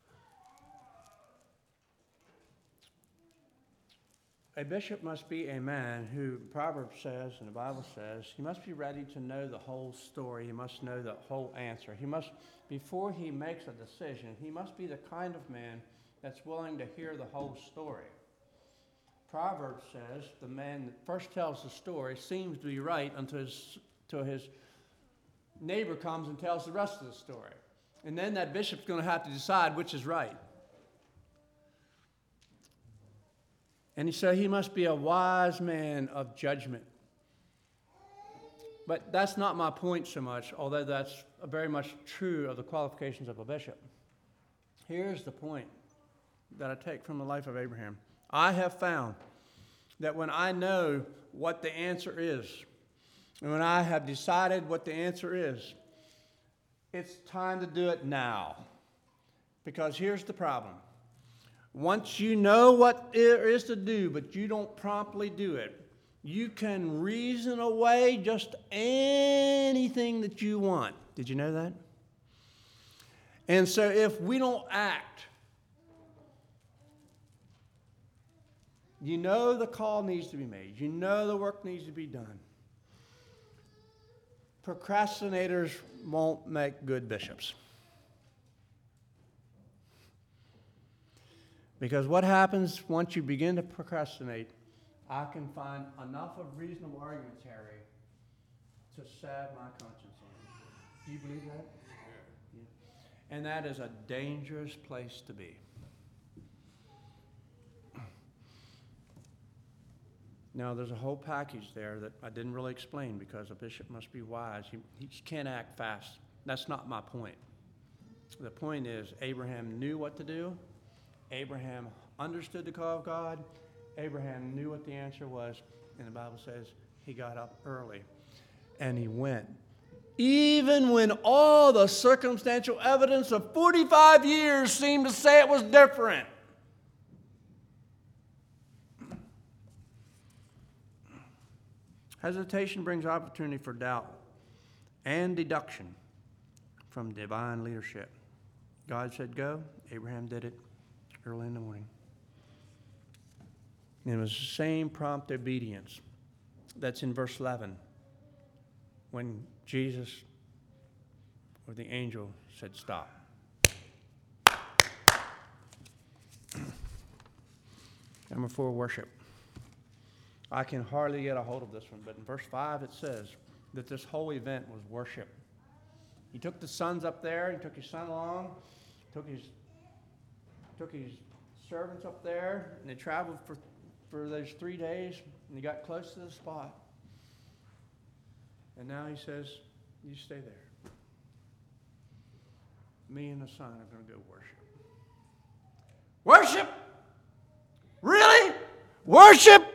Speaker 1: A bishop must be a man who, Proverbs says, and the Bible says, he must be ready to know the whole story. He must know the whole answer. He must, before he makes a decision, he must be the kind of man that's willing to hear the whole story. Proverbs says the man that first tells the story seems to be right until his, until his neighbor comes and tells the rest of the story. And then that bishop's going to have to decide which is right. And so he must be a wise man of judgment. But that's not my point so much, although that's very much true of the qualifications of a bishop. Here's the point that I take from the life of Abraham. I have found that when I know what the answer is, and when I have decided what the answer is, it's time to do it now. Because here's the problem. Once you know what there is to do, but you don't promptly do it, you can reason away just anything that you want. Did you know that? And so if we don't act, you know the call needs to be made. You know the work needs to be done. Procrastinators won't make good bishops. Because what happens once you begin to procrastinate, I can find enough of reasonable arguments, Harry, to salve my conscience on. Do you believe that? Yeah. Yeah. And that is a dangerous place to be. Now, there's a whole package there that I didn't really explain because a bishop must be wise. He, he can't act fast. That's not my point. The point is Abraham knew what to do. Abraham understood the call of God. Abraham knew what the answer was. And the Bible says he got up early and he went. Even when all the circumstantial evidence of forty-five years seemed to say it was different. Hesitation brings opportunity for doubt and deduction from divine leadership. God said go. Abraham did it early in the morning. And it was the same prompt obedience that's in verse eleven when Jesus or the angel said stop. Number four, worship. I can hardly get a hold of this one, but in verse five it says that this whole event was worship. He took the sons up there, he took his son along, took his took his servants up there, and they traveled for, for those three days, and they got close to the spot. And now he says, you stay there. Me and the son are going to go worship. Worship? Really? Worship?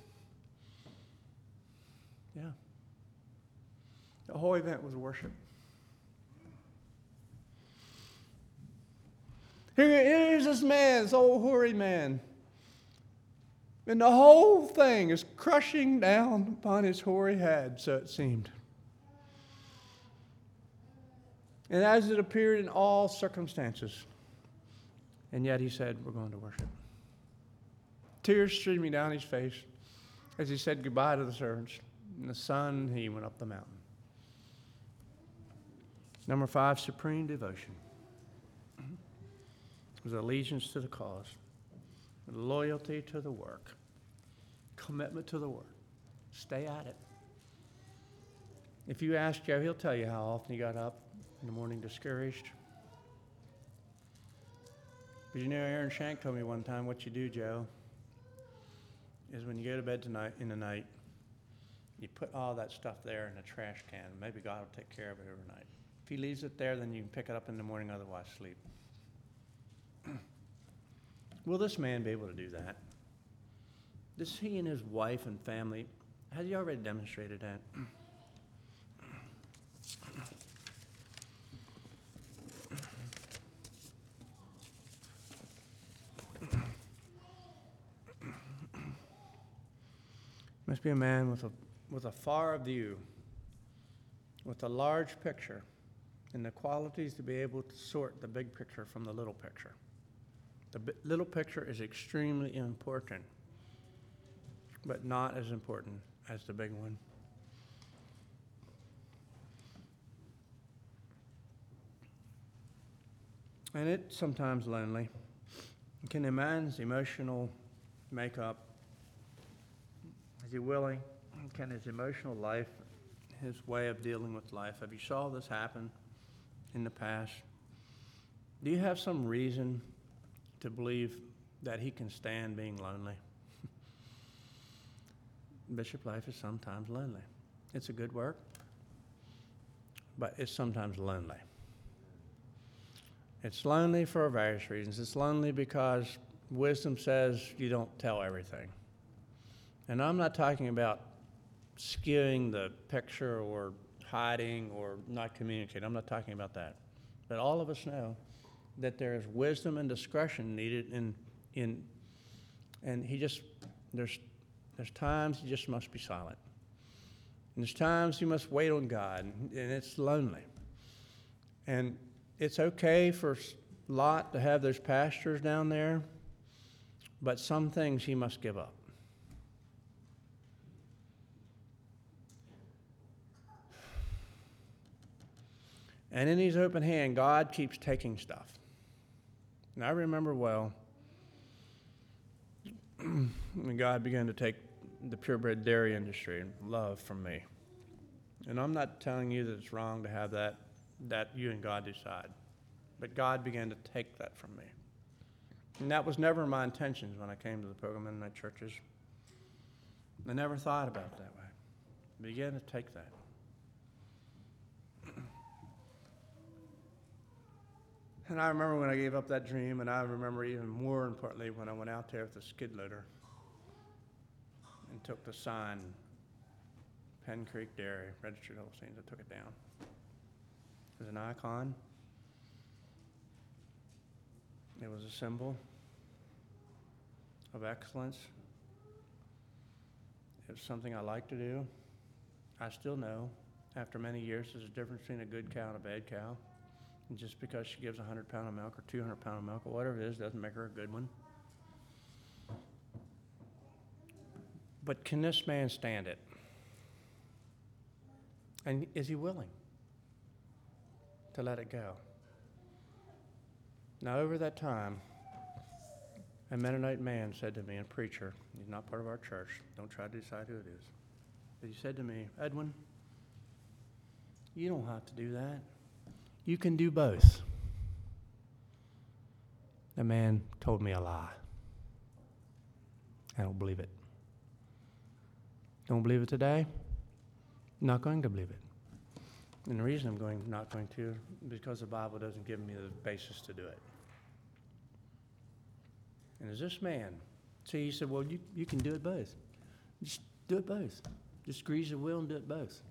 Speaker 1: Yeah. The whole event was worship. Here, here's this man, this old hoary man. And the whole thing is crushing down upon his hoary head, so it seemed. And as it appeared in all circumstances. And yet he said, we're going to worship. Tears streaming down his face as he said goodbye to the servants. In the sun, he went up the mountain. Number five, supreme devotion. It was allegiance to the cause, loyalty to the work, commitment to the work. Stay at it. If you ask Joe, he'll tell you how often he got up in the morning discouraged. But you know, Aaron Shank told me one time, what you do, Joe, is when you go to bed tonight in the night, you put all that stuff there in a trash can. Maybe God will take care of it overnight. If he leaves it there, then you can pick it up in the morning, otherwise sleep. Will this man be able to do that? Does he and his wife and family, has he already demonstrated that? Must be a man with a with a far view, with a large picture, and the qualities to be able to sort the big picture from the little picture. The b- little picture is extremely important, but not as important as the big one. And it's sometimes lonely. Can a man's emotional makeup, is he willing? Can his emotional life, his way of dealing with life, have you saw this happen in the past? Do you have some reason to believe that he can stand being lonely? Bishop life is sometimes lonely. It's a good work, but it's sometimes lonely. It's lonely for various reasons. It's lonely because wisdom says you don't tell everything. And I'm not talking about skewing the picture or hiding or not communicating. I'm not talking about that. But all of us know that there is wisdom and discretion needed in, in and he just, there's, there's times you just must be silent. And there's times you must wait on God, and it's lonely. And it's okay for Lot to have those pastures down there, but some things he must give up. And in his open hand, God keeps taking stuff. And I remember well when God began to take the purebred dairy industry and love from me. And I'm not telling you that it's wrong to have that, that you and God decide. But God began to take that from me. And that was never my intentions when I came to the program in my churches. I never thought about it that way. I began to take that. And I remember when I gave up that dream, and I remember even more importantly when I went out there with the skid loader and took the sign, Penn Creek Dairy, Registered Holsteins. I took it down. It was an icon. It was a symbol of excellence. It was something I like to do. I still know, after many years, there's a difference between a good cow and a bad cow. And just because she gives one hundred pounds of milk or two hundred pounds of milk or whatever it is doesn't make her a good one. But can this man stand it? And is he willing to let it go? Now, over that time, a Mennonite man said to me, a preacher, he's not part of our church, don't try to decide who it is, but he said to me, Edwin, you don't have to do that. You can do both. The man told me a lie. I don't believe it. Don't believe it today? Not going to believe it. And the reason I'm going not going to is because the Bible doesn't give me the basis to do it. And as this man, see, he said, well, you, you can do it both. Just do it both. Just squeeze the wheel and do it both.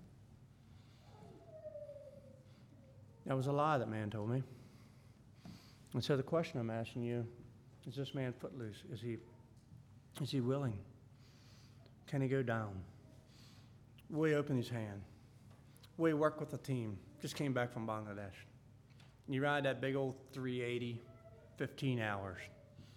Speaker 1: That was a lie that man told me. And so the question I'm asking you, is this man footloose? Is he, is he willing? Can he go down? Will he open his hand? Will he work with the team? Just came back from Bangladesh. You ride that big old three eighty, fifteen hours.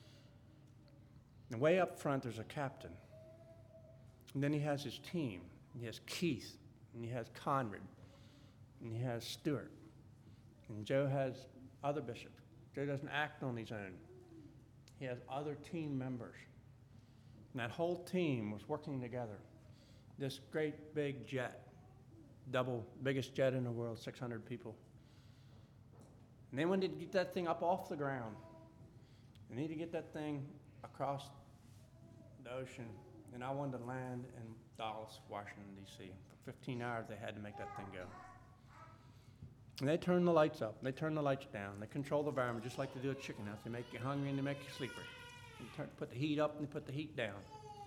Speaker 1: And way up front, there's a captain. And then he has his team. and he has Keith, and he has Conrad, and he has Stuart, and Joe has other bishops. Joe doesn't act on his own. He has other team members. And that whole team was working together. This great big jet, double biggest jet in the world, six hundred people. And they wanted to get that thing up off the ground. They need to get that thing across the ocean. And I wanted to land in Dallas, Washington, D C For fifteen hours, they had to make that thing go. And they turn the lights up. They turn the lights down. They control the environment just like they do a chicken house. They make you hungry and they make you sleepy. They turn, put the heat up and they put the heat down.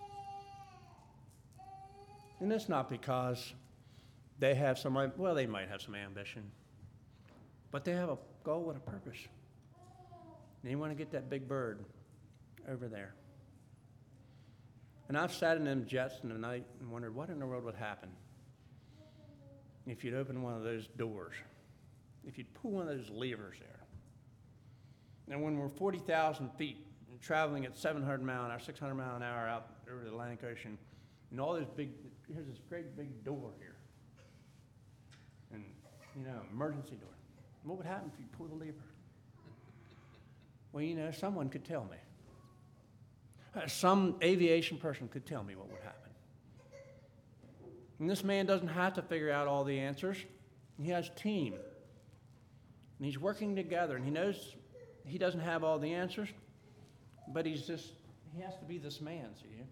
Speaker 1: And it's not because they have some, well, they might have some ambition, but they have a goal and a purpose. And they want to get that big bird over there. And I've sat in them jets in the night and wondered what in the world would happen if you'd open one of those doors, if you'd pull one of those levers there. And when we're forty thousand feet and traveling at seven hundred mile an hour, six hundred mile an hour out over the Atlantic Ocean, and all this big, here's this great big door here. And, you know, emergency door. What would happen if you pull the lever? Well, you know, someone could tell me. Uh, some aviation person could tell me what would happen. And this man doesn't have to figure out all the answers. He has a team. And he's working together, and he knows he doesn't have all the answers, but he's just, he has to be this man, see you?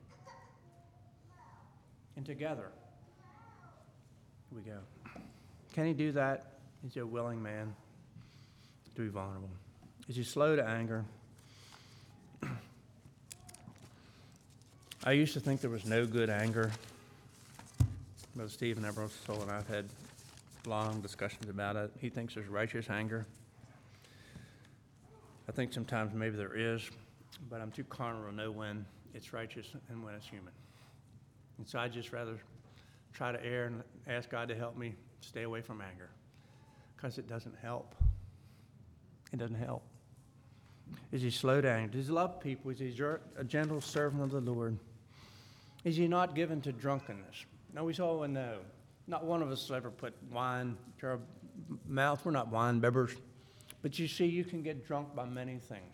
Speaker 1: And together, here we go. Can he do that? Is he a willing man to be vulnerable? Is he slow to anger? I used to think there was no good anger. Brother Stephen Ebersole and I have had long discussions about it. He thinks there's righteous anger. I think sometimes maybe there is, but I'm too carnal to know when it's righteous and when it's human. And so I just rather try to err and ask God to help me stay away from anger, because it doesn't help. It doesn't help. Is he slow to anger? Does he love people? Is he a gentle servant of the Lord? Is he not given to drunkenness? Now, we all know. Not one of us has ever put wine to our mouth. We're not wine bibbers. But you see, you can get drunk by many things.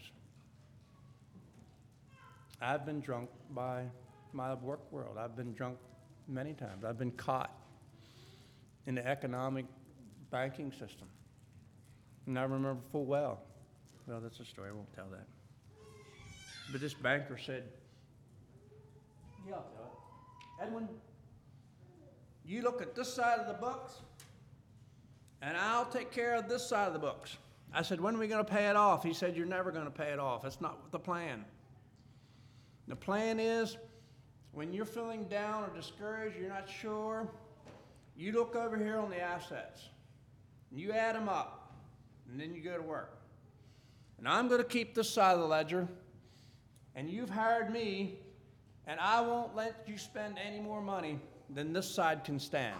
Speaker 1: I've been drunk by my work world. I've been drunk many times. I've been caught in the economic banking system. And I remember full well. Well, that's a story. I won't tell that. But this banker said, yeah, I'll tell it. Edwin, you look at this side of the books, and I'll take care of this side of the books. I said, when are we going to pay it off? He said, you're never going to pay it off. That's not the plan. The plan is, when you're feeling down or discouraged, you're not sure, you look over here on the assets, and you add them up, and then you go to work. And I'm going to keep this side of the ledger, and you've hired me, and I won't let you spend any more money than this side can stand.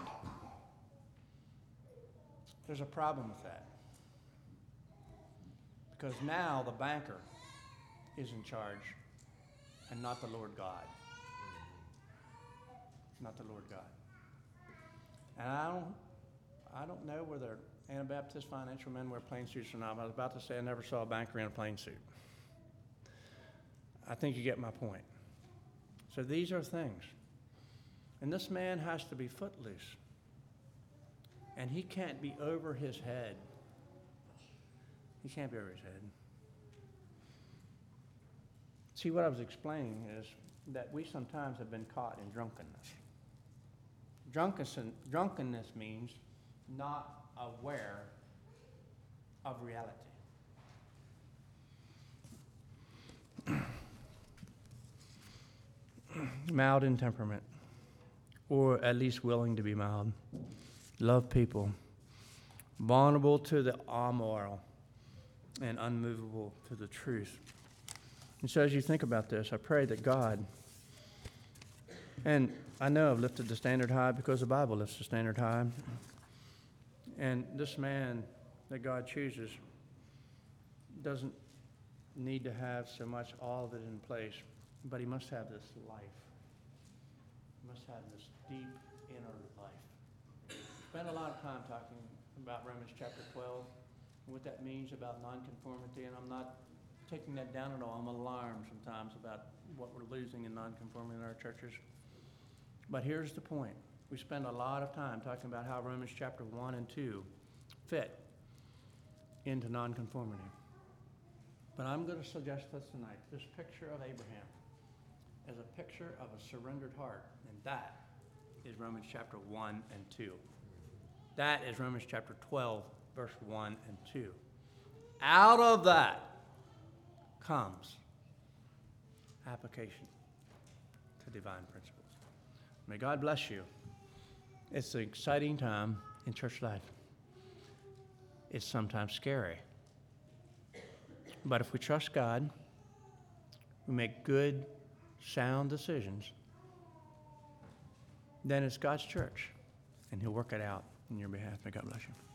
Speaker 1: There's a problem with that. Because now the banker is in charge and not the Lord God. Not the Lord God. And I don't, I don't know whether Anabaptist financial men wear plain suits or not. I was about to say I never saw a banker in a plain suit. I think you get my point. So these are things. And this man has to be footloose. And he can't be over his head. He can't be over his head. See, what I was explaining is that we sometimes have been caught in drunkenness. Drunkenness, drunkenness means not aware of reality. Mild in temperament, or at least willing to be mild. Love people. Vulnerable to the amoral and unmovable to the truth. And so as you think about this, I pray that God, and I know I've lifted the standard high because the Bible lifts the standard high, and this man that God chooses doesn't need to have so much all of it in place, but he must have this life. You must have this deep inner life. Spend a lot of time talking about Romans chapter twelve, and what that means about nonconformity, and I'm not taking that down at all. I'm alarmed sometimes about what we're losing in nonconformity in our churches. But here's the point. We spend a lot of time talking about how Romans chapter one and two fit into nonconformity. But I'm going to suggest this tonight. This picture of Abraham is a picture of a surrendered heart, and that is Romans chapter one and two. That is Romans chapter twelve, verse one and two. Out of that comes application to divine principles. May God bless you. It's an exciting time in church life. It's sometimes scary. But if we trust God, we make good, sound decisions, then it's God's church, and He'll work it out on your behalf. May God bless you.